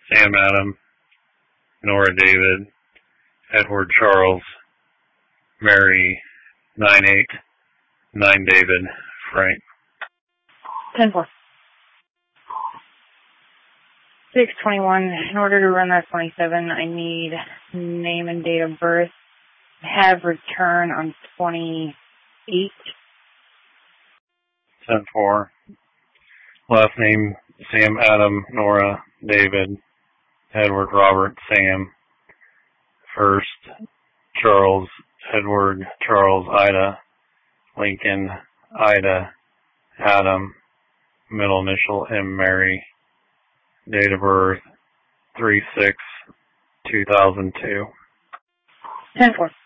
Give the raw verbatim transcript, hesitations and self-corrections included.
Sam Adam, Nora David, Edward Charles, Mary nine eight, nine David, Frank. ten four. six twenty-one. In order to run that twenty-seven, I need name and date of birth. Have return on twenty-eight. ten four. Last name, Sam Adam, Nora David, Edward Robert Sam. First, Charles Edward Charles Ida, Lincoln Ida Adam, middle initial M Mary. Date of birth, three six two thousand two. ten four.